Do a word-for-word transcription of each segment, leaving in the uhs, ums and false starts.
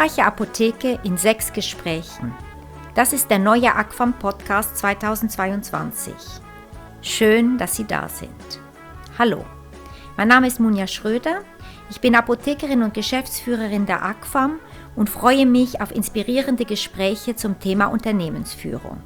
erfolgreiche Apotheke in sechs Gesprächen. Das ist der neue ACFAM-Podcast zweitausendzweiundzwanzig. Schön, dass Sie da sind. Hallo, mein Name ist Munja Schröder. Ich bin Apothekerin und Geschäftsführerin der ACFAM und freue mich auf inspirierende Gespräche zum Thema Unternehmensführung.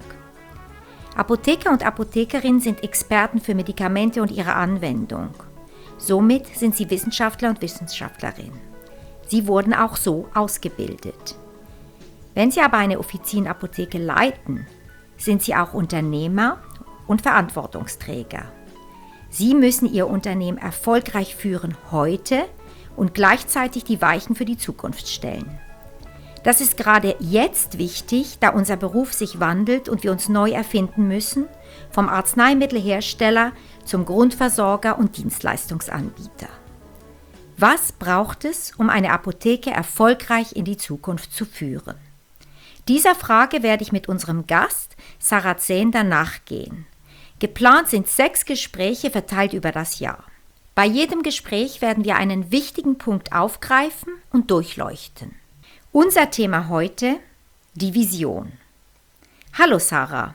Apotheker und Apothekerinnen sind Experten für Medikamente und ihre Anwendung. Somit sind sie Wissenschaftler und Wissenschaftlerinnen. Sie wurden auch so ausgebildet. Wenn Sie aber eine Offizienapotheke leiten, sind Sie auch Unternehmer und Verantwortungsträger. Sie müssen Ihr Unternehmen erfolgreich führen heute und gleichzeitig die Weichen für die Zukunft stellen. Das ist gerade jetzt wichtig, da unser Beruf sich wandelt und wir uns neu erfinden müssen, vom Arzneimittelhersteller zum Grundversorger und Dienstleistungsanbieter. Was braucht es, um eine Apotheke erfolgreich in die Zukunft zu führen? Dieser Frage werde ich mit unserem Gast Sarah Zehnder nachgehen. Geplant sind sechs Gespräche verteilt über das Jahr. Bei jedem Gespräch werden wir einen wichtigen Punkt aufgreifen und durchleuchten. Unser Thema heute, die Vision. Hallo Sarah.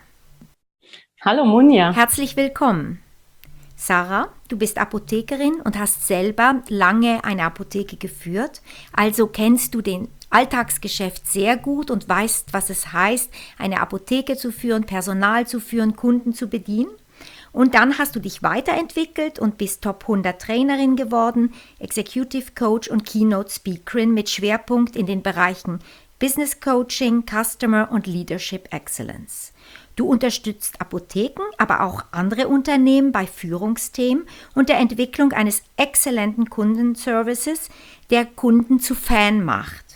Hallo Munja. Herzlich willkommen. Sarah, du bist Apothekerin und hast selber lange eine Apotheke geführt, also kennst du den Alltagsgeschäft sehr gut und weißt, was es heißt, eine Apotheke zu führen, Personal zu führen, Kunden zu bedienen. Und dann hast du dich weiterentwickelt und bist Top hundert Trainerin geworden, Executive Coach und Keynote Speakerin mit Schwerpunkt in den Bereichen Business Coaching, Customer und Leadership Excellence. Du unterstützt Apotheken, aber auch andere Unternehmen bei Führungsthemen und der Entwicklung eines exzellenten Kundenservices, der Kunden zu Fan macht.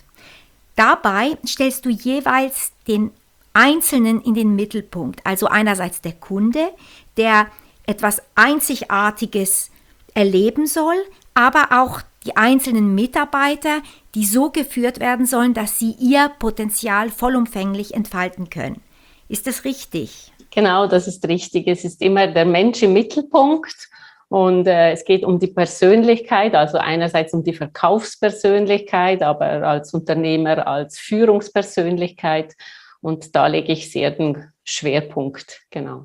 Dabei stellst du jeweils den Einzelnen in den Mittelpunkt, also einerseits der Kunde, der etwas Einzigartiges erleben soll, aber auch die einzelnen Mitarbeiter, die so geführt werden sollen, dass sie ihr Potenzial vollumfänglich entfalten können. Ist das richtig? Genau, das ist richtig. Es ist immer der Mensch im Mittelpunkt und äh, es geht um die Persönlichkeit, also einerseits um die Verkaufspersönlichkeit, aber als Unternehmer, als Führungspersönlichkeit. Und da lege ich sehr den Schwerpunkt, genau.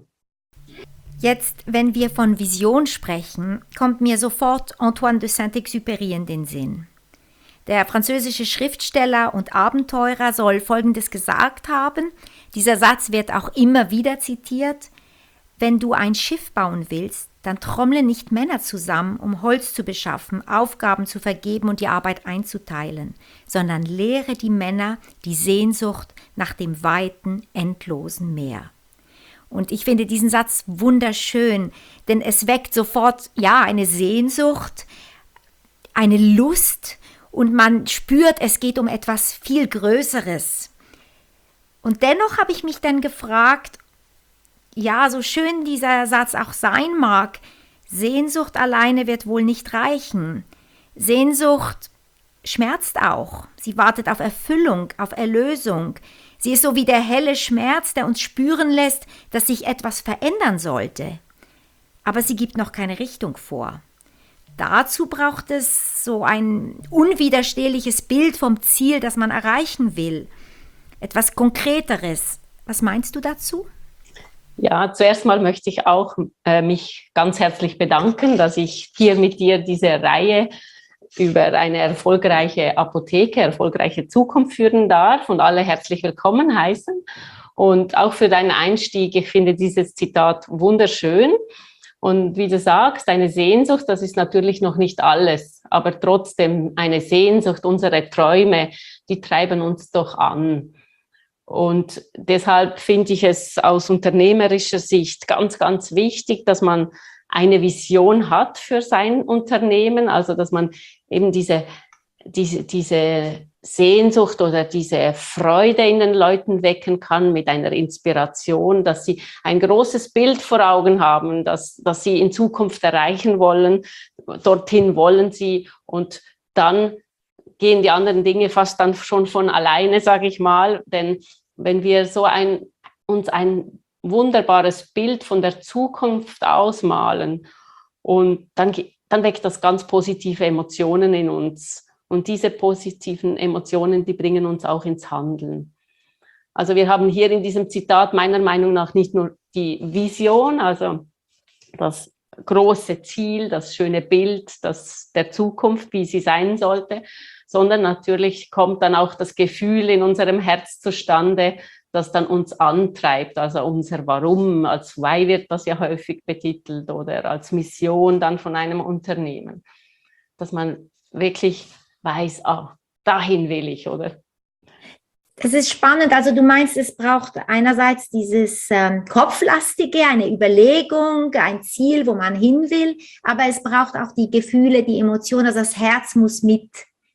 Jetzt, wenn wir von Vision sprechen, kommt mir sofort Antoine de Saint-Exupéry in den Sinn. Der französische Schriftsteller und Abenteurer soll Folgendes gesagt haben. Dieser Satz wird auch immer wieder zitiert. Wenn du ein Schiff bauen willst, dann trommle nicht Männer zusammen, um Holz zu beschaffen, Aufgaben zu vergeben und die Arbeit einzuteilen, sondern lehre die Männer die Sehnsucht nach dem weiten, endlosen Meer. Und ich finde diesen Satz wunderschön, denn es weckt sofort, ja, eine Sehnsucht, eine Lust und man spürt, es geht um etwas viel Größeres. Und dennoch habe ich mich dann gefragt, ja, so schön dieser Satz auch sein mag, Sehnsucht alleine wird wohl nicht reichen. Sehnsucht schmerzt auch. Sie wartet auf Erfüllung, auf Erlösung. Sie ist so wie der helle Schmerz, der uns spüren lässt, dass sich etwas verändern sollte. Aber sie gibt noch keine Richtung vor. Dazu braucht es so ein unwiderstehliches Bild vom Ziel, das man erreichen will. Etwas Konkreteres. Was meinst du dazu? Ja, zuerst mal möchte ich auch äh, mich ganz herzlich bedanken, dass ich hier mit dir diese Reihe über eine erfolgreiche Apotheke, erfolgreiche Zukunft führen darf und alle herzlich willkommen heißen. Und auch für deinen Einstieg, ich finde dieses Zitat wunderschön. Und wie du sagst, eine Sehnsucht, das ist natürlich noch nicht alles, aber trotzdem eine Sehnsucht, unsere Träume, die treiben uns doch an. Und deshalb finde ich es aus unternehmerischer Sicht ganz, ganz wichtig, dass man eine Vision hat für sein Unternehmen, also dass man eben diese, diese, diese Sehnsucht oder diese Freude in den Leuten wecken kann mit einer Inspiration, dass sie ein großes Bild vor Augen haben, dass, dass sie in Zukunft erreichen wollen, dorthin wollen sie und dann gehen die anderen Dinge fast dann schon von alleine, sage ich mal, denn wenn wir so ein, uns ein wunderbares Bild von der Zukunft ausmalen und dann, dann weckt das ganz positive Emotionen in uns Und diese positiven Emotionen, die bringen uns auch ins Handeln. Also wir haben hier in diesem Zitat meiner Meinung nach nicht nur die Vision, also das große Ziel, das schöne Bild das der Zukunft, wie sie sein sollte, sondern natürlich kommt dann auch das Gefühl in unserem Herz zustande, das dann uns antreibt, also unser Warum, als Why wird das ja häufig betitelt oder als Mission dann von einem Unternehmen, dass man wirklich weiß, ah, dahin will ich, oder? Das ist spannend. Also du meinst, es braucht einerseits dieses ähm, Kopflastige, eine Überlegung, ein Ziel, wo man hin will, aber es braucht auch die Gefühle, die Emotionen, also das Herz muss mit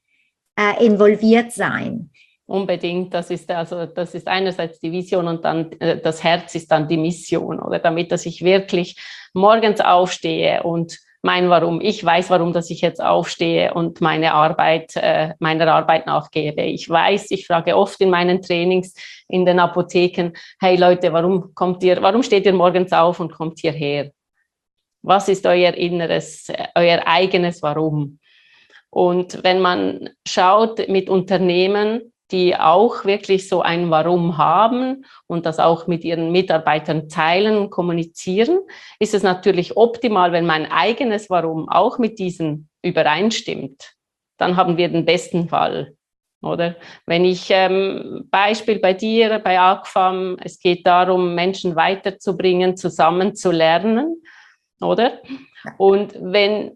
äh, involviert sein. Unbedingt, das ist also das ist einerseits die Vision und dann äh, das Herz ist dann die Mission, oder damit, dass ich wirklich morgens aufstehe und mein Warum, ich weiß, warum, dass ich jetzt aufstehe und meine Arbeit, äh, meiner Arbeit nachgebe. Ich weiß, ich frage oft in meinen Trainings in den Apotheken, hey Leute, warum kommt ihr, warum steht ihr morgens auf und kommt hierher? Was ist euer inneres, euer eigenes Warum? Und wenn man schaut mit Unternehmen, die auch wirklich so ein Warum haben und das auch mit ihren Mitarbeitern teilen und kommunizieren, ist es natürlich optimal, wenn mein eigenes Warum auch mit diesen übereinstimmt. Dann haben wir den besten Fall, oder? Wenn ich, ähm, Beispiel bei dir, bei AGFAM, es geht darum, Menschen weiterzubringen, zusammen zu lernen, oder? Und wenn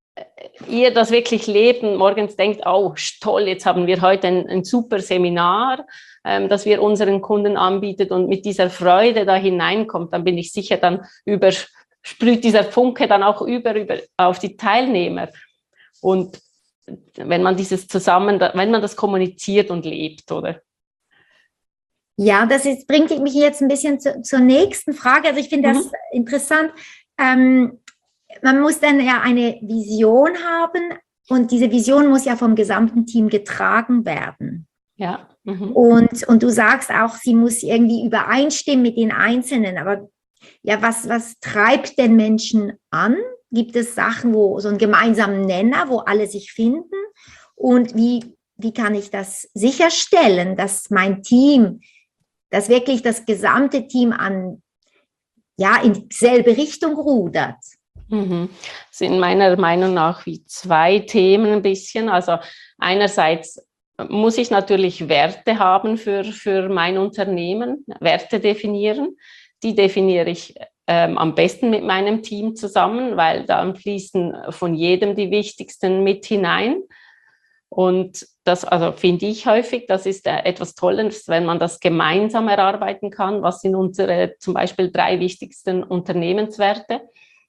ihr das wirklich lebt und morgens denkt, oh toll, jetzt haben wir heute ein, ein super Seminar, ähm, das wir unseren Kunden anbieten und mit dieser Freude da hineinkommt, dann bin ich sicher, dann übersprüht dieser Funke dann auch über, über auf die Teilnehmer. Und wenn man dieses zusammen, wenn man das kommuniziert und lebt, oder? Ja, das ist, bringt mich jetzt ein bisschen zu, zur nächsten Frage. Also ich finde das mhm. interessant. Ähm, Man muss dann ja eine Vision haben und diese Vision muss ja vom gesamten Team getragen werden. Ja. Mhm. Und, und du sagst auch, sie muss irgendwie übereinstimmen mit den Einzelnen. Aber ja, was, was treibt den Menschen an? Gibt es Sachen, wo so einen gemeinsamen Nenner, wo alle sich finden? Und wie, wie kann ich das sicherstellen, dass mein Team, dass wirklich das gesamte Team an, ja, in dieselbe Richtung rudert? Mhm. Das sind meiner Meinung nach wie zwei Themen ein bisschen. Also einerseits muss ich natürlich Werte haben für, für mein Unternehmen, Werte definieren. Die definiere ich ähm, am besten mit meinem Team zusammen, weil dann fließen von jedem die wichtigsten mit hinein. Und das, also finde ich häufig, das ist äh, etwas Tolles, wenn man das gemeinsam erarbeiten kann. Was sind unsere zum Beispiel drei wichtigsten Unternehmenswerte?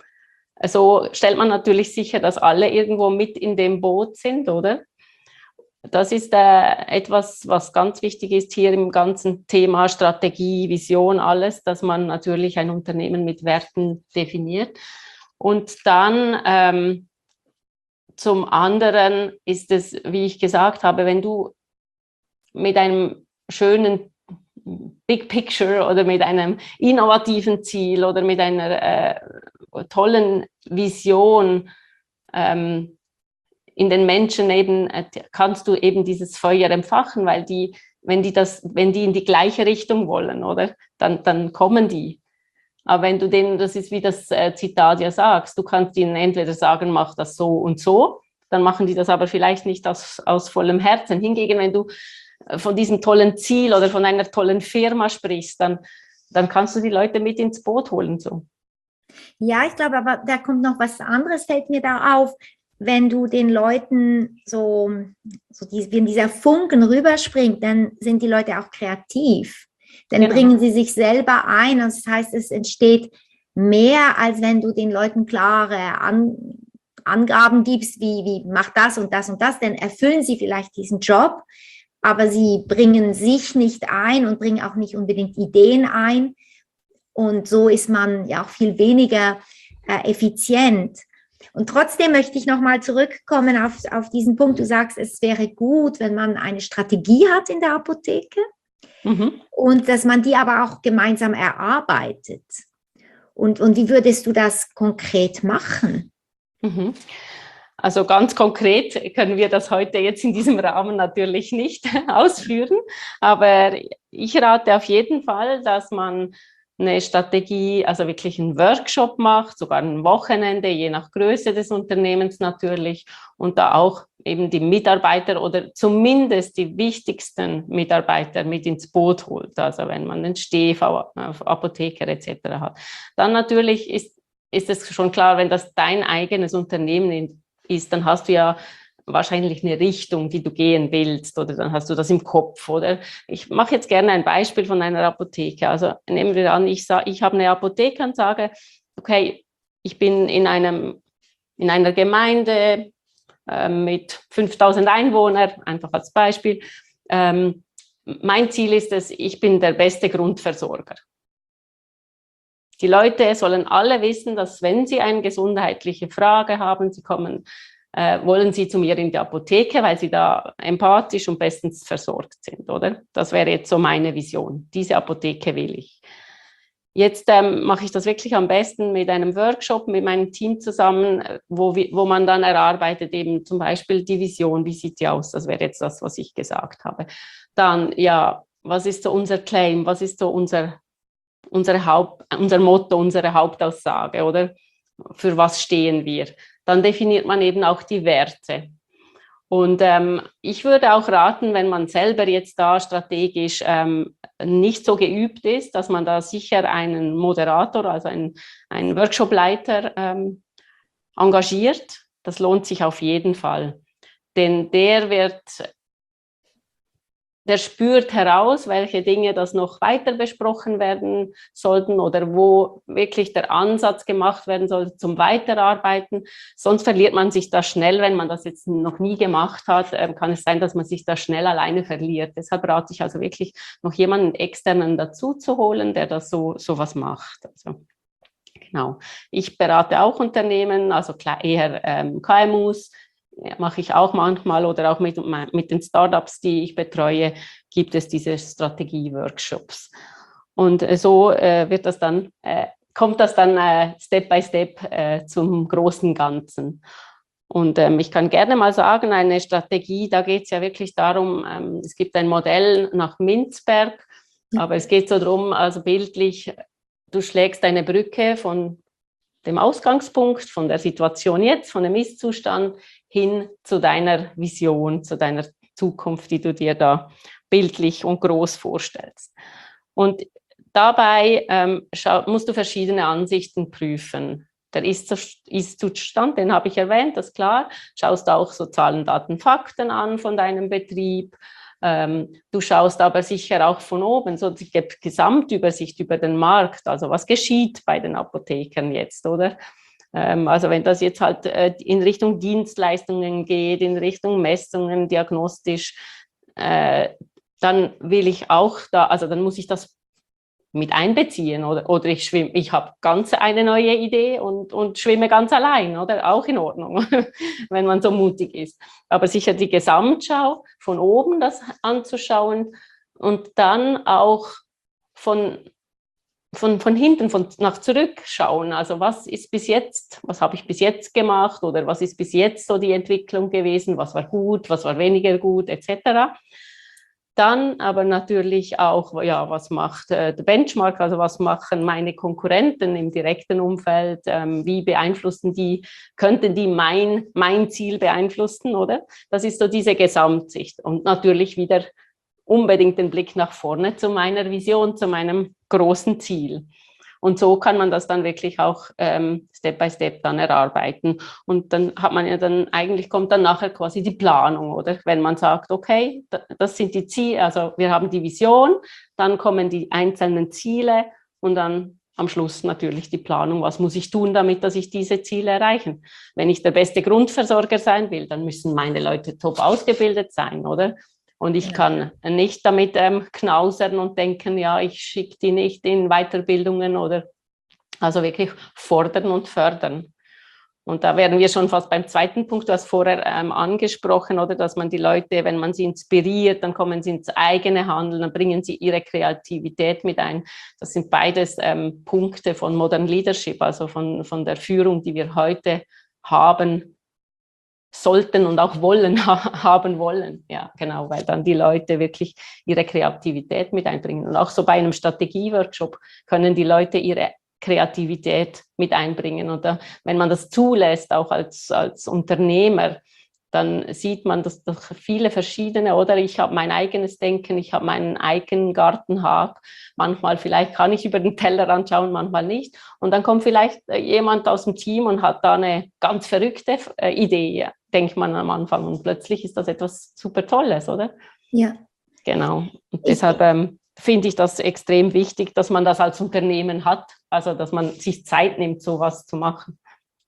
So stellt man natürlich sicher, dass alle irgendwo mit in dem Boot sind, oder? Das ist äh, etwas, was ganz wichtig ist hier im ganzen Thema Strategie, Vision, alles, dass man natürlich ein Unternehmen mit Werten definiert. Und dann ähm, zum anderen ist es, wie ich gesagt habe, wenn du mit einem schönen Big Picture oder mit einem innovativen Ziel oder mit einer äh, tollen Vision ähm, in den Menschen eben, äh, kannst du eben dieses Feuer entfachen, weil die, wenn die das, wenn die in die gleiche Richtung wollen, oder, dann, dann kommen die. Aber wenn du denen, das ist wie das äh, Zitat ja sagst, du kannst ihnen entweder sagen, mach das so und so, dann machen die das aber vielleicht nicht aus, aus vollem Herzen. Hingegen, wenn du von diesem tollen Ziel oder von einer tollen Firma sprichst, dann, dann kannst du die Leute mit ins Boot holen. So. Ja, ich glaube, aber da kommt noch was anderes, fällt mir da auf, wenn du den Leuten so, so die, wenn dieser Funken rüberspringt, dann sind die Leute auch kreativ. Dann genau. bringen sie sich selber ein. Das heißt, es entsteht mehr, als wenn du den Leuten klare An, Angaben gibst, wie, wie mach das und das und das, dann erfüllen sie vielleicht diesen Job, aber sie bringen sich nicht ein und bringen auch nicht unbedingt Ideen ein. Und so ist man ja auch viel weniger äh, effizient. Und trotzdem möchte ich nochmal zurückkommen auf, auf diesen Punkt. Du sagst, es wäre gut, wenn man eine Strategie hat in der Apotheke mhm. und dass man die aber auch gemeinsam Also ganz konkret können wir das heute jetzt in diesem Rahmen natürlich nicht ausführen, aber ich rate auf jeden Fall, dass man eine Strategie, also wirklich einen Workshop macht, sogar ein Wochenende, je nach Größe des Unternehmens natürlich, und da auch eben die Mitarbeiter oder zumindest die wichtigsten Mitarbeiter mit ins Boot holt. Also wenn man den Stehv, Apotheker et cetera hat. Dann natürlich ist, ist es schon klar, wenn das dein eigenes Unternehmen ist, dann hast du ja wahrscheinlich eine Richtung, die du gehen willst, oder dann hast du das im Kopf, oder? Ich mache jetzt gerne ein Beispiel von einer Apotheke. Also nehmen wir an, ich, sage, ich habe eine Apotheke und sage, okay, ich bin in, einem, in einer Gemeinde äh, mit fünftausend Einwohnern, einfach als Beispiel. Ähm, mein Ziel ist es, ich bin der beste Grundversorger. Die Leute sollen alle wissen, dass wenn sie eine gesundheitliche Frage haben, sie kommen Äh, wollen sie zu mir in die Apotheke, weil sie da empathisch und bestens versorgt sind, oder? Das wäre jetzt so meine Vision. Diese Apotheke will ich. Jetzt ähm, mache ich das wirklich am besten mit einem Workshop, mit meinem Team zusammen, wo, wo man dann erarbeitet eben zum Beispiel die Vision, wie sieht die aus? Das wäre jetzt das, was ich gesagt habe. Dann, ja, was ist so unser Claim? Was ist so unser, unsere Haupt, unser Motto, unsere Hauptaussage, oder? Für was stehen wir? Dann definiert man eben auch die Werte. Und ähm, ich würde auch raten, wenn man selber jetzt da strategisch ähm, nicht so geübt ist, dass man da sicher einen Moderator, also einen, einen Workshopleiter ähm, engagiert. Das lohnt sich auf jeden Fall. Denn der wird... Der spürt heraus, welche Dinge das noch weiter besprochen werden sollten oder wo wirklich der Ansatz gemacht werden soll zum Weiterarbeiten. Sonst verliert man sich da schnell, wenn man das jetzt noch nie gemacht hat, kann es sein, dass man sich da schnell alleine verliert. Deshalb rate ich also wirklich, noch jemanden externen dazu zu holen, der das so, so was macht. Also, genau. Ich berate auch Unternehmen, also eher ähm, K M Us, ja, mache ich auch manchmal, oder auch mit, mit den Startups, die ich betreue, gibt es diese Strategie-Workshops. Und so äh, wird das dann, äh, kommt das dann äh, Step by Step äh, zum großen Ganzen. Und ähm, ich kann gerne mal sagen, eine Strategie, da geht es ja wirklich darum, ähm, es gibt ein Modell nach Minzberg, aber es geht so darum, also bildlich, du schlägst eine Brücke von dem Ausgangspunkt, von der Situation jetzt, von dem Ist-Zustand hin zu deiner Vision, zu deiner Zukunft, die du dir da bildlich und groß vorstellst. Und dabei ähm, schau, musst du verschiedene Ansichten prüfen. Der Ist-Zustand, den habe ich erwähnt, das ist klar. Schaust auch so Zahlen, Daten, Fakten an von deinem Betrieb. Ähm, du schaust aber sicher auch von oben, so die Gesamtübersicht über den Markt, also was geschieht bei den Apothekern jetzt, oder? Ähm, also wenn das jetzt halt äh, in Richtung Dienstleistungen geht, in Richtung Messungen, diagnostisch, äh, dann will ich auch da, also dann muss ich das mit einbeziehen, oder, oder ich schwimme, ich habe ganz eine neue Idee und, und schwimme ganz allein, oder? Auch in Ordnung, wenn man so mutig ist. Aber sicher die Gesamtschau von oben das anzuschauen und dann auch von, von, von hinten, von nach zurück schauen. Also was ist bis jetzt, was habe ich bis jetzt gemacht, oder was ist bis jetzt so die Entwicklung gewesen, was war gut, was war weniger gut, et cetera. Dann aber natürlich auch, ja, was macht äh, der Benchmark, also was machen meine Konkurrenten im direkten Umfeld, ähm, wie beeinflussen die, könnten die mein, mein Ziel beeinflussen, oder? Das ist so diese Gesamtsicht und natürlich wieder unbedingt den Blick nach vorne zu meiner Vision, zu meinem großen Ziel. Und so kann man das dann wirklich auch ähm, Step by Step dann erarbeiten. Und dann hat man ja dann, eigentlich kommt dann nachher quasi die Planung, oder? Wenn man sagt, okay, das sind die Ziele, also wir haben die Vision, dann kommen die einzelnen Ziele und dann am Schluss natürlich die Planung, was muss ich tun, damit dass ich diese Ziele erreiche. Wenn ich der beste Grundversorger sein will, dann müssen meine Leute top ausgebildet sein, oder? Und ich kann nicht damit ähm, knausern und denken, ja, ich schicke die nicht in Weiterbildungen oder also wirklich fordern und fördern. Und da wären wir schon fast beim zweiten Punkt, du hast vorher ähm, angesprochen, oder, dass man die Leute, wenn man sie inspiriert, dann kommen sie ins eigene Handeln, dann bringen sie ihre Kreativität mit ein. Das sind beides ähm, Punkte von Modern Leadership, also von, von der Führung, die wir heute haben, sollten und auch wollen, haben wollen. Ja, genau, weil dann die Leute wirklich ihre Kreativität mit einbringen. Und auch so bei einem Strategieworkshop können die Leute ihre Kreativität mit einbringen. Und da, wenn man das zulässt, auch als, als Unternehmer, dann sieht man, dass doch viele verschiedene, oder ich habe mein eigenes Denken, ich habe meinen eigenen Gartenhag, manchmal vielleicht kann ich über den Tellerrand schauen, manchmal nicht. Und dann kommt vielleicht jemand aus dem Team und hat da eine ganz verrückte Idee, denkt man am Anfang. Und plötzlich ist das etwas super Tolles, oder? Ja. Genau. Und deshalb ähm, finde ich das extrem wichtig, dass man das als Unternehmen hat, also dass man sich Zeit nimmt, sowas zu machen.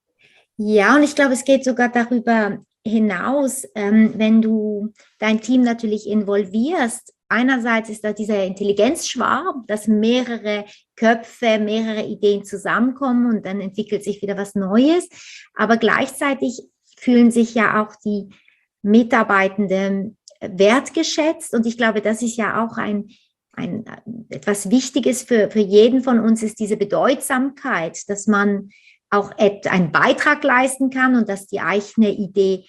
Ja, und ich glaube, es geht sogar darüber hinaus, ähm, wenn du dein Team natürlich involvierst. Einerseits ist da dieser Intelligenzschwarm, dass mehrere Köpfe, mehrere Ideen zusammenkommen und dann entwickelt sich wieder was Neues. Aber gleichzeitig fühlen sich ja auch die Mitarbeitenden wertgeschätzt. Und ich glaube, das ist ja auch ein, ein etwas Wichtiges für, für jeden von uns, ist diese Bedeutsamkeit, dass man auch einen Beitrag leisten kann und dass die eigene Idee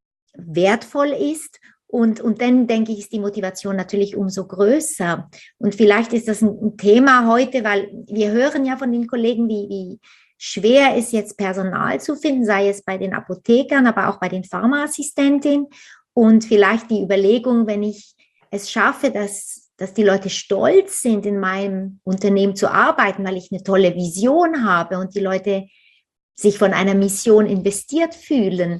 wertvoll ist. Und, und dann, denke ich, ist die Motivation natürlich umso größer. Und vielleicht ist das ein, ein Thema heute, weil wir hören ja von den Kollegen, wie, wie schwer ist jetzt Personal zu finden, sei es bei den Apothekern, aber auch bei den Pharmaassistentinnen. Und vielleicht die Überlegung, wenn ich es schaffe, dass, dass die Leute stolz sind, in meinem Unternehmen zu arbeiten, weil ich eine tolle Vision habe und die Leute sich von einer Mission investiert fühlen,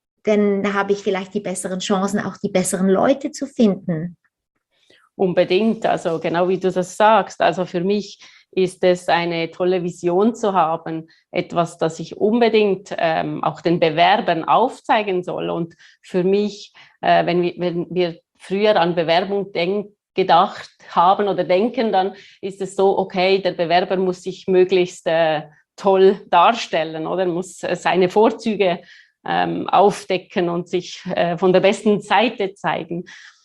dann habe ich vielleicht die besseren Chancen, auch die besseren Leute zu finden. Unbedingt, also genau wie du das sagst. Also für mich ist es eine tolle Vision zu haben, etwas, das ich unbedingt ähm, auch den Bewerbern aufzeigen soll. Und für mich, äh, wenn, wir, wenn wir früher an Bewerbung denken, gedacht haben oder denken, dann ist es so, okay, der Bewerber muss sich möglichst äh, toll darstellen, oder muss seine Vorzüge ähm, aufdecken und sich äh, von der besten Seite zeigen.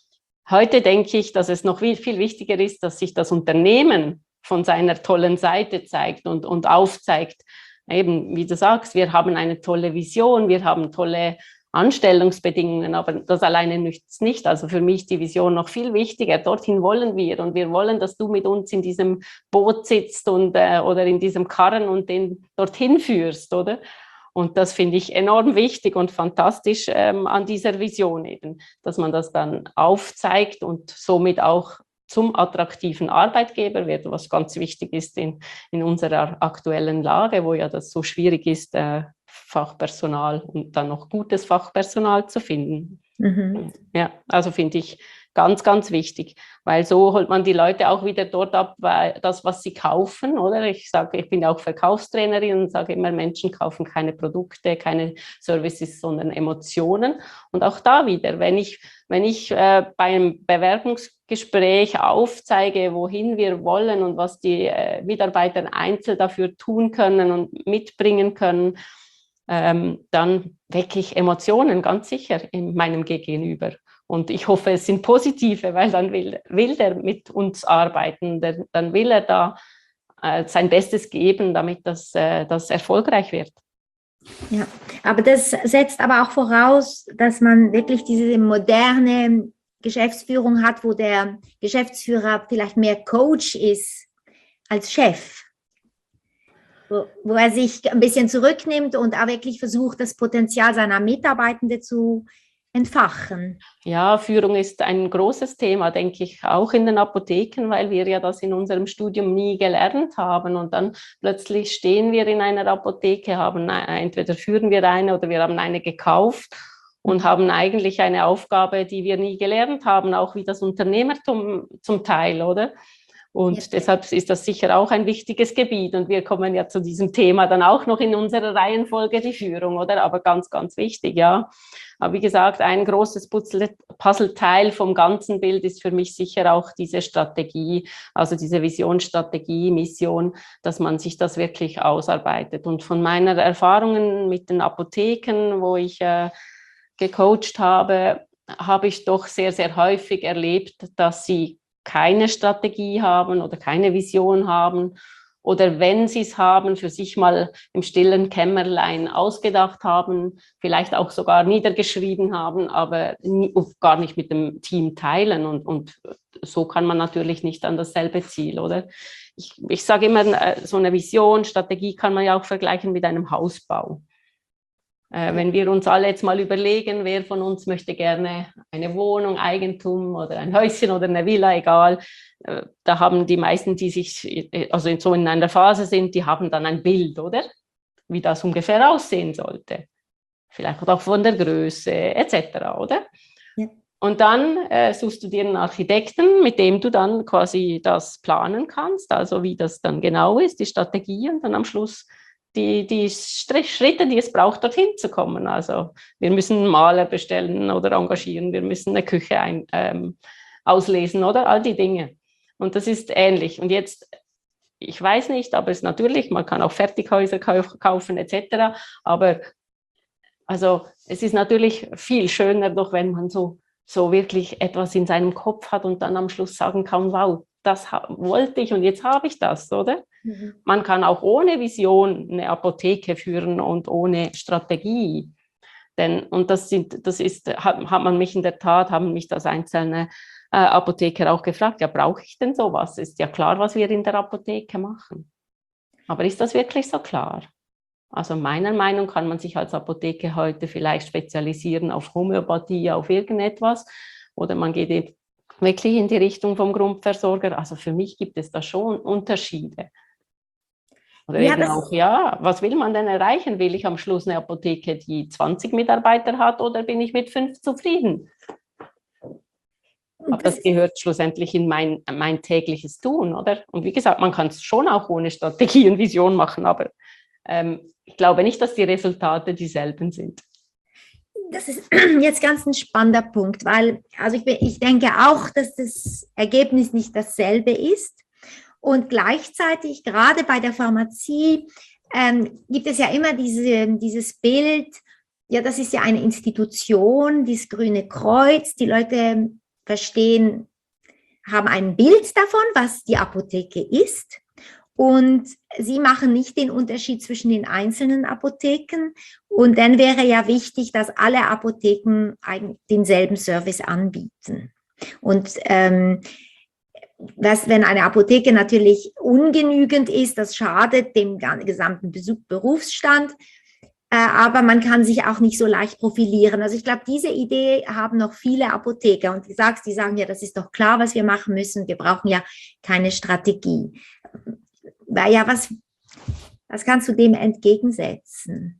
Heute denke ich, dass es noch viel, viel wichtiger ist, dass sich das Unternehmen von seiner tollen Seite zeigt und, und aufzeigt. Eben, wie du sagst, wir haben eine tolle Vision, wir haben tolle Anstellungsbedingungen, aber das alleine nützt nicht. Also für mich die Vision noch viel wichtiger. Dorthin wollen wir und wir wollen, dass du mit uns in diesem Boot sitzt und, äh, oder in diesem Karren und den dorthin führst, oder? Und das finde ich enorm wichtig und fantastisch ähm, an dieser Vision eben, dass man das dann aufzeigt und somit auch zum attraktiven Arbeitgeber wird, was ganz wichtig ist in, in unserer aktuellen Lage, wo ja das so schwierig ist, äh, Fachpersonal und dann noch gutes Fachpersonal zu finden. Mhm. Ja, also finde ich ganz, ganz wichtig, weil so holt man die Leute auch wieder dort ab, weil das, was sie kaufen, oder? Ich sage, ich bin auch Verkaufstrainerin und sage immer, Menschen kaufen keine Produkte, keine Services, sondern Emotionen. Und auch da wieder, wenn ich, wenn ich äh, beim Bewerbungsgespräch aufzeige, wohin wir wollen und was die äh, Mitarbeiter einzeln dafür tun können und mitbringen können, ähm, dann wecke ich Emotionen ganz sicher in meinem Gegenüber. Und ich hoffe, es sind positive, weil dann will, will der mit uns arbeiten, der, dann will er da äh, sein Bestes geben, damit das, äh, das erfolgreich wird. Ja, aber das setzt aber auch voraus, dass man wirklich diese moderne Geschäftsführung hat, wo der Geschäftsführer vielleicht mehr Coach ist als Chef. Wo, wo er sich ein bisschen zurücknimmt und auch wirklich versucht, das Potenzial seiner Mitarbeitenden zu entfachen. Ja, Führung ist ein großes Thema, denke ich, auch in den Apotheken, weil wir ja das in unserem Studium nie gelernt haben. Und dann plötzlich stehen wir in einer Apotheke, haben entweder führen wir eine oder wir haben eine gekauft und haben eigentlich eine Aufgabe, die wir nie gelernt haben, auch wie das Unternehmertum zum Teil, oder? Und ja. Deshalb ist das sicher auch ein wichtiges Gebiet. Und wir kommen ja zu diesem Thema dann auch noch in unserer Reihenfolge, die Führung, oder? Aber ganz, ganz wichtig, ja. Aber wie gesagt, ein großes Puzzleteil vom ganzen Bild ist für mich sicher auch diese Strategie, also diese Visionsstrategie, Mission, dass man sich das wirklich ausarbeitet. Und von meinen Erfahrungen mit den Apotheken, wo ich äh, gecoacht habe, habe ich doch sehr, sehr häufig erlebt, dass sie keine Strategie haben oder keine Vision haben oder wenn sie es haben, für sich mal im stillen Kämmerlein ausgedacht haben, vielleicht auch sogar niedergeschrieben haben, aber nie, gar nicht mit dem Team teilen. Und, und so kann man natürlich nicht an dasselbe Ziel, oder? Ich, ich sage immer, so eine Vision, Strategie kann man ja auch vergleichen mit einem Hausbau. Äh, wenn wir uns alle jetzt mal überlegen, wer von uns möchte gerne eine Wohnung, Eigentum oder ein Häuschen oder eine Villa, egal, äh, da haben die meisten, die sich also in, so in einer Phase sind, die haben dann ein Bild, oder? Wie das ungefähr aussehen sollte. Vielleicht auch von der Größe et cetera, oder? Ja. Und dann äh, suchst du dir einen Architekten, mit dem du dann quasi das planen kannst, also wie das dann genau ist, die Strategie, und dann am Schluss Die, die Schritte, die es braucht, dorthin zu kommen. Also wir müssen einen Maler bestellen oder engagieren, wir müssen eine Küche ein, ähm, auslesen oder all die Dinge. Und das ist ähnlich. Und jetzt, ich weiß nicht, aber es ist natürlich, man kann auch Fertighäuser kaufen et cetera. Aber also es ist natürlich viel schöner, doch wenn man so, so wirklich etwas in seinem Kopf hat und dann am Schluss sagen kann, wow, das wollte ich und jetzt habe ich das, oder? Mhm. Man kann auch ohne Vision eine Apotheke führen und ohne Strategie. Denn, und das, sind, das ist, hat, hat man mich in der Tat, haben mich das einzelne äh, Apotheker auch gefragt, ja, brauche ich denn sowas? Ist ja klar, was wir in der Apotheke machen. Aber ist das wirklich so klar? Also meiner Meinung nach kann man sich als Apotheke heute vielleicht spezialisieren auf Homöopathie, auf irgendetwas, oder man geht eben wirklich in die Richtung vom Grundversorger. Also für mich gibt es da schon Unterschiede. Oder ja, eben auch, ja, was will man denn erreichen? Will ich am Schluss eine Apotheke, die zwanzig Mitarbeiter hat, oder bin ich mit fünf zufrieden? Aber das gehört schlussendlich in mein, mein tägliches Tun, oder? Und wie gesagt, man kann es schon auch ohne Strategie und Vision machen, aber ähm, ich glaube nicht, dass die Resultate dieselben sind. Das ist jetzt ganz ein spannender Punkt, weil also ich, ich denke auch, dass das Ergebnis nicht dasselbe ist. Und gleichzeitig, gerade bei der Pharmazie, ähm, gibt es ja immer diese, dieses Bild, ja, das ist ja eine Institution, dieses Grüne Kreuz. Die Leute verstehen, haben ein Bild davon, was die Apotheke ist. Und sie machen nicht den Unterschied zwischen den einzelnen Apotheken. Und dann wäre ja wichtig, dass alle Apotheken denselben Service anbieten. Und ähm, was, wenn eine Apotheke natürlich ungenügend ist, das schadet dem gesamten Berufsstand. Äh, aber man kann sich auch nicht so leicht profilieren. Also ich glaube, diese Idee haben noch viele Apotheker. Und du sagst, die sagen ja, das ist doch klar, was wir machen müssen. Wir brauchen ja keine Strategie. Ja, was, was kannst du dem entgegensetzen?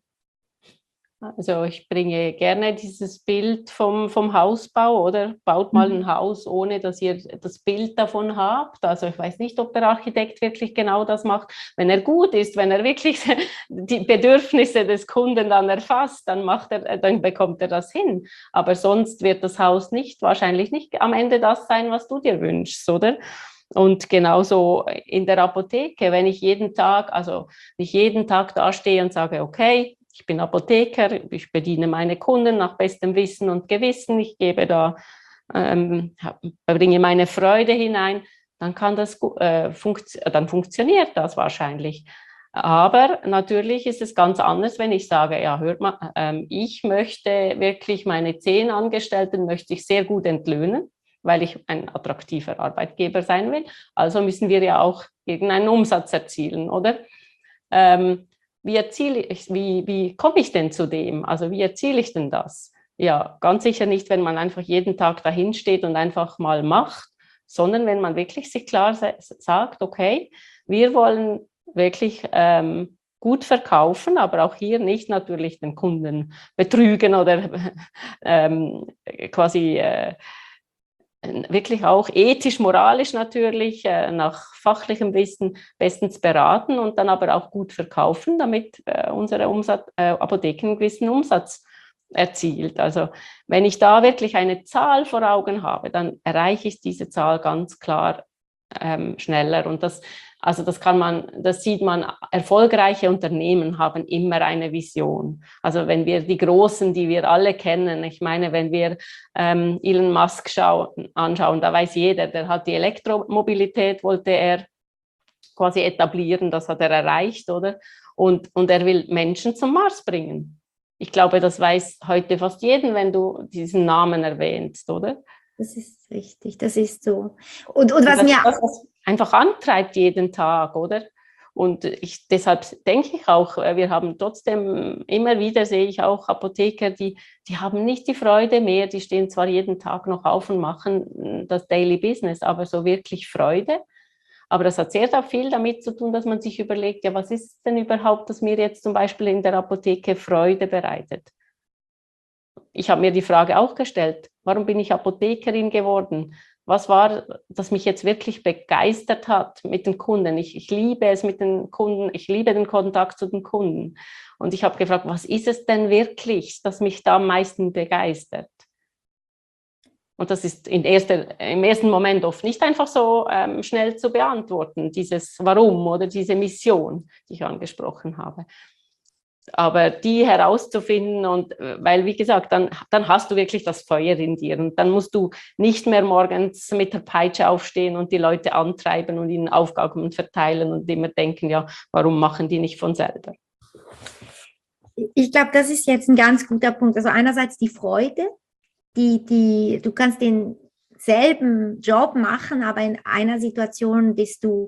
Also ich bringe gerne dieses Bild vom, vom Hausbau, oder? Baut mal ein Haus, ohne dass ihr das Bild davon habt. Also ich weiß nicht, ob der Architekt wirklich genau das macht. Wenn er gut ist, wenn er wirklich die Bedürfnisse des Kunden dann erfasst, dann macht er, dann bekommt er das hin. Aber sonst wird das Haus nicht, wahrscheinlich nicht am Ende das sein, was du dir wünschst, oder? Und genauso in der Apotheke, wenn ich jeden Tag, also ich jeden Tag dastehe und sage, okay, ich bin Apotheker, ich bediene meine Kunden nach bestem Wissen und Gewissen, ich gebe da, ähm, bringe meine Freude hinein, dann kann das, äh, funktio- dann funktioniert das wahrscheinlich. Aber natürlich ist es ganz anders, wenn ich sage, ja, hört mal, ähm, ich möchte wirklich meine zehn Angestellten möchte ich sehr gut entlöhnen, weil ich ein attraktiver Arbeitgeber sein will. Also müssen wir ja auch irgendeinen Umsatz erzielen, oder? Ähm, wie erziele ich, wie, wie komme ich denn zu dem? Also wie erziele ich denn das? Ja, ganz sicher nicht, wenn man einfach jeden Tag dahin steht und einfach mal macht, sondern wenn man wirklich sich klar sagt, okay, wir wollen wirklich ähm, gut verkaufen, aber auch hier nicht natürlich den Kunden betrügen oder ähm, quasi äh, wirklich auch ethisch, moralisch natürlich, äh, nach fachlichem Wissen bestens beraten und dann aber auch gut verkaufen, damit äh, unsere Umsatz, äh, Apotheken einen gewissen Umsatz erzielt. Also wenn ich da wirklich eine Zahl vor Augen habe, dann erreiche ich diese Zahl ganz klar ähm, schneller. Und das, also das kann man, das sieht man, erfolgreiche Unternehmen haben immer eine Vision. Also wenn wir die Großen, die wir alle kennen, ich meine, wenn wir ähm, Elon Musk schauen, anschauen, da weiß jeder, der hat die Elektromobilität, wollte er quasi etablieren, das hat er erreicht, oder? Und, und er will Menschen zum Mars bringen. Ich glaube, das weiß heute fast jeden, wenn du diesen Namen erwähnst, oder? Das ist richtig, das ist so. Und, und was das mir ist das, was einfach antreibt jeden Tag, oder? Und ich, deshalb denke ich auch, wir haben trotzdem, immer wieder sehe ich auch Apotheker, die, die haben nicht die Freude mehr, die stehen zwar jeden Tag noch auf und machen das Daily Business, aber so wirklich Freude. Aber das hat sehr, sehr viel damit zu tun, dass man sich überlegt, ja, was ist denn überhaupt, das mir jetzt zum Beispiel in der Apotheke Freude bereitet? Ich habe mir die Frage auch gestellt, warum bin ich Apothekerin geworden? Was war, das mich jetzt wirklich begeistert hat mit den Kunden? Ich, ich liebe es mit den Kunden, ich liebe den Kontakt zu den Kunden. Und ich habe gefragt, was ist es denn wirklich, das mich da am meisten begeistert? Und das ist in erster, im ersten Moment oft nicht einfach so ähm, schnell zu beantworten, dieses Warum oder diese Mission, die ich angesprochen habe. Aber die herauszufinden und, weil wie gesagt, dann, dann hast du wirklich das Feuer in dir und dann musst du nicht mehr morgens mit der Peitsche aufstehen und die Leute antreiben und ihnen Aufgaben verteilen und immer denken, ja, warum machen die nicht von selber? Ich glaube, das ist jetzt ein ganz guter Punkt. Also einerseits die Freude, die, die, du kannst denselben Job machen, aber in einer Situation bist du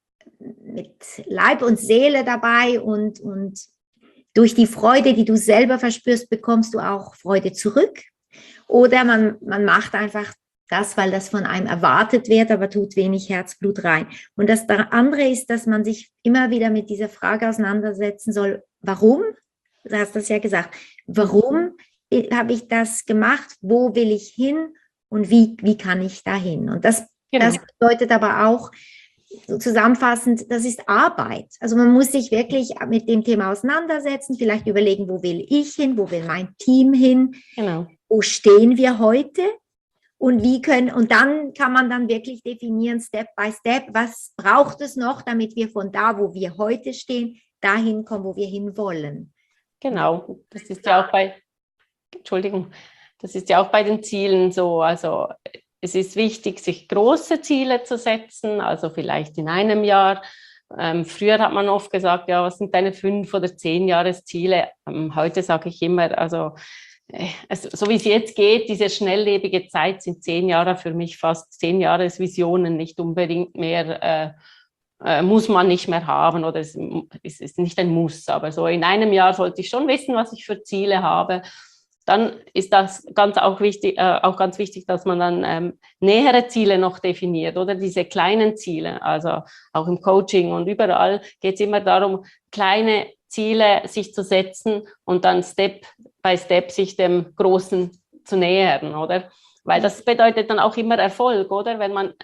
mit Leib und Seele dabei und, und durch die Freude, die du selber verspürst, bekommst du auch Freude zurück. Oder man, man macht einfach das, weil das von einem erwartet wird, aber tut wenig Herzblut rein. Und das andere ist, dass man sich immer wieder mit dieser Frage auseinandersetzen soll, warum? Du hast das ja gesagt. Warum habe ich das gemacht? Wo will ich hin? Und wie, wie kann ich da hin? Und das, genau. Das bedeutet aber auch, so zusammenfassend, das ist Arbeit. Also man muss sich wirklich mit dem Thema auseinandersetzen, vielleicht überlegen, wo will ich hin, wo will mein Team hin, genau. Wo stehen wir heute und wie können, und dann kann man dann wirklich definieren, Step by Step, was braucht es noch, damit wir von da, wo wir heute stehen, dahin kommen, wo wir hin wollen. Genau, das ist ja auch bei, Entschuldigung, das ist ja auch bei den Zielen so, also es ist wichtig, sich große Ziele zu setzen, also vielleicht in einem Jahr. Ähm, früher hat man oft gesagt, ja, was sind deine fünf- oder zehn Jahresziele? Ähm, heute sage ich immer, also äh, es, so wie es jetzt geht, diese schnelllebige Zeit sind zehn Jahre für mich fast zehn Jahresvisionen, nicht unbedingt mehr, äh, äh, muss man nicht mehr haben oder es, es ist nicht ein Muss, aber so in einem Jahr sollte ich schon wissen, was ich für Ziele habe. Dann ist das ganz auch wichtig, äh, auch ganz wichtig, dass man dann ähm, nähere Ziele noch definiert oder diese kleinen Ziele. Also auch im Coaching und überall geht es immer darum, kleine Ziele sich zu setzen und dann Step by Step sich dem Großen zu nähern, oder? Weil das bedeutet dann auch immer Erfolg, oder? Wenn man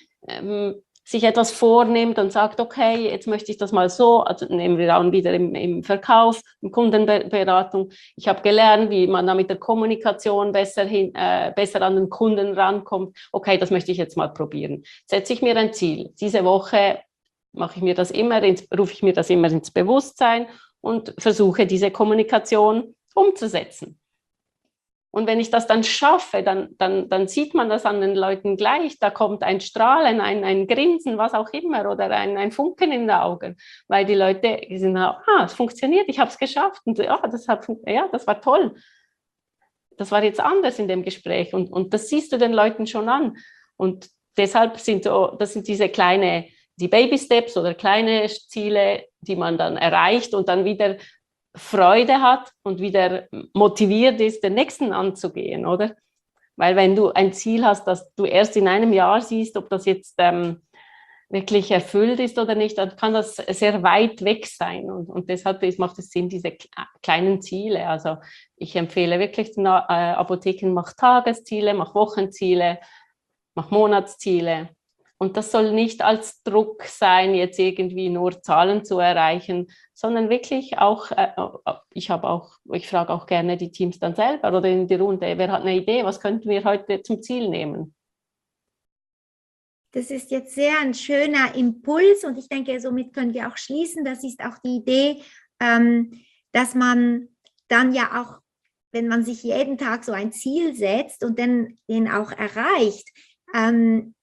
ähm, sich etwas vornimmt und sagt, okay, jetzt möchte ich das mal so, also nehmen wir dann wieder im, im Verkauf, in Kundenberatung. Ich habe gelernt, wie man da mit der Kommunikation besser, hin, äh, besser an den Kunden rankommt. Okay, das möchte ich jetzt mal probieren. Setze ich mir ein Ziel. Diese Woche mache ich mir das immer, ins, rufe ich mir das immer ins Bewusstsein und versuche diese Kommunikation umzusetzen. Und wenn ich das dann schaffe, dann, dann, dann sieht man das an den Leuten gleich. Da kommt ein Strahlen, ein, ein Grinsen, was auch immer, oder ein, ein Funken in den Augen. Weil die Leute sind, ah, es funktioniert, ich habe es geschafft. Und ja das, hat, ja, das war toll. Das war jetzt anders in dem Gespräch. Und, und das siehst du den Leuten schon an. Und deshalb sind so, das sind diese kleine, die Baby-Steps oder kleine Ziele, die man dann erreicht und dann wieder Freude hat und wieder motiviert ist, den nächsten anzugehen, oder? Weil wenn du ein Ziel hast, das du erst in einem Jahr siehst, ob das jetzt ähm, wirklich erfüllt ist oder nicht, dann kann das sehr weit weg sein. Und, und deshalb macht es Sinn, diese kleinen Ziele. Also ich empfehle wirklich den äh, Apotheken, mach Tagesziele, mach Wochenziele, mach Monatsziele. Und das soll nicht als Druck sein, jetzt irgendwie nur Zahlen zu erreichen, sondern wirklich auch, äh, ich habe auch, ich frage auch gerne die Teams dann selber oder in die Runde, wer hat eine Idee, was könnten wir heute zum Ziel nehmen? Das ist jetzt sehr ein schöner Impuls und ich denke, somit können wir auch schließen. Das ist auch die Idee, ähm, dass man dann ja auch, wenn man sich jeden Tag so ein Ziel setzt und dann den auch erreicht, ähm,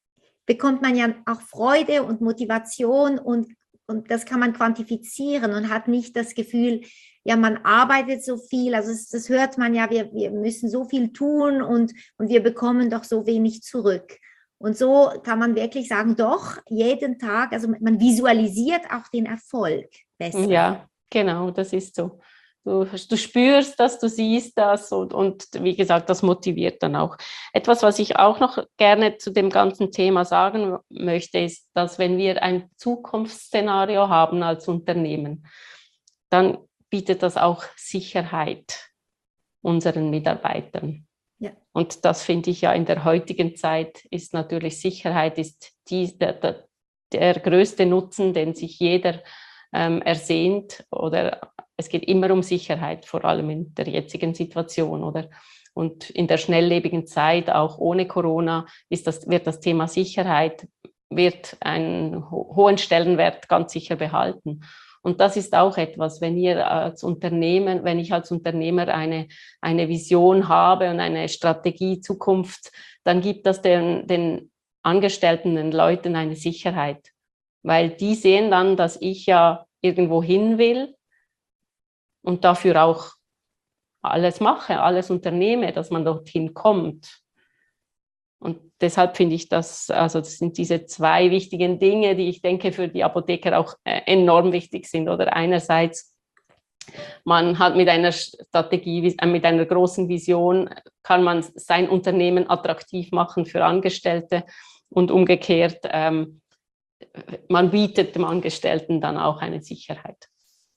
bekommt man ja auch Freude und Motivation und, und das kann man quantifizieren und hat nicht das Gefühl, ja, man arbeitet so viel, also das, das hört man ja, wir, wir müssen so viel tun und, und wir bekommen doch so wenig zurück. Und so kann man wirklich sagen, doch, jeden Tag, also man visualisiert auch den Erfolg besser. Ja, genau, das ist so. Du, du spürst das, du siehst das und, und wie gesagt, das motiviert dann auch. Etwas, was ich auch noch gerne zu dem ganzen Thema sagen möchte, ist, dass wenn wir ein Zukunftsszenario haben als Unternehmen, dann bietet das auch Sicherheit unseren Mitarbeitern. Ja. Und das finde ich ja in der heutigen Zeit ist natürlich Sicherheit ist die, der, der, der größte Nutzen, den sich jeder ähm, ersehnt, oder es geht immer um Sicherheit, vor allem in der jetzigen Situation, oder? Und in der schnelllebigen Zeit, auch ohne Corona, ist das, wird das Thema Sicherheit wird einen ho- hohen Stellenwert ganz sicher behalten. Und das ist auch etwas, wenn ihr als Unternehmen, wenn ich als Unternehmer eine, eine Vision habe und eine Strategie Zukunft, dann gibt das den, den Angestellten, den Leuten eine Sicherheit. Weil die sehen dann, dass ich ja irgendwo hin will und dafür auch alles mache, alles unternehme, dass man dorthin kommt. Und deshalb finde ich das, also das sind diese zwei wichtigen Dinge, die ich denke für die Apotheker auch enorm wichtig sind. Oder einerseits, man hat mit einer Strategie, mit einer großen Vision, kann man sein Unternehmen attraktiv machen für Angestellte und umgekehrt, ähm, man bietet dem Angestellten dann auch eine Sicherheit.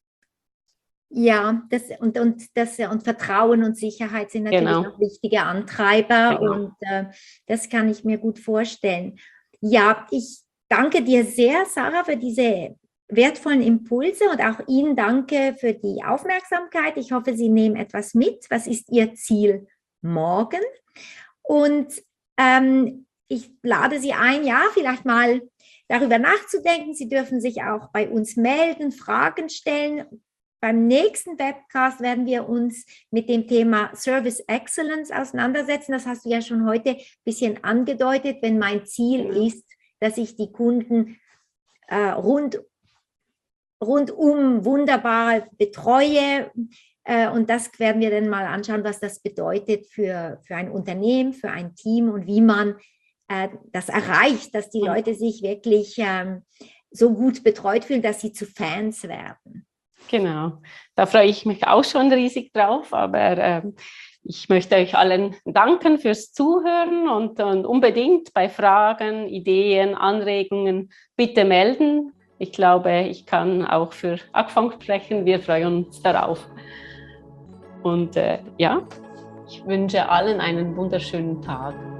Ja, das, und, und, das, und Vertrauen und Sicherheit sind natürlich Genau. auch wichtige Antreiber Genau. und äh, das kann ich mir gut vorstellen. Ja, ich danke dir sehr, Sarah, für diese wertvollen Impulse und auch Ihnen danke für die Aufmerksamkeit. Ich hoffe, Sie nehmen etwas mit. Was ist Ihr Ziel morgen? Und ähm, ich lade Sie ein, ja, vielleicht mal darüber nachzudenken. Sie dürfen sich auch bei uns melden, Fragen stellen. Beim nächsten Webcast werden wir uns mit dem Thema Service Excellence auseinandersetzen. Das hast du ja schon heute ein bisschen angedeutet, wenn mein Ziel Mhm. ist, dass ich die Kunden äh, rund, rundum wunderbar betreue. Äh, und das werden wir dann mal anschauen, was das bedeutet für, für ein Unternehmen, für ein Team und wie man äh, das erreicht, dass die Leute sich wirklich ähm, so gut betreut fühlen, dass sie zu Fans werden. Genau, da freue ich mich auch schon riesig drauf, aber ähm, ich möchte euch allen danken fürs Zuhören und, und unbedingt bei Fragen, Ideen, Anregungen bitte melden. Ich glaube, ich kann auch für Akfang sprechen, wir freuen uns darauf. Und äh, ja, ich wünsche allen einen wunderschönen Tag.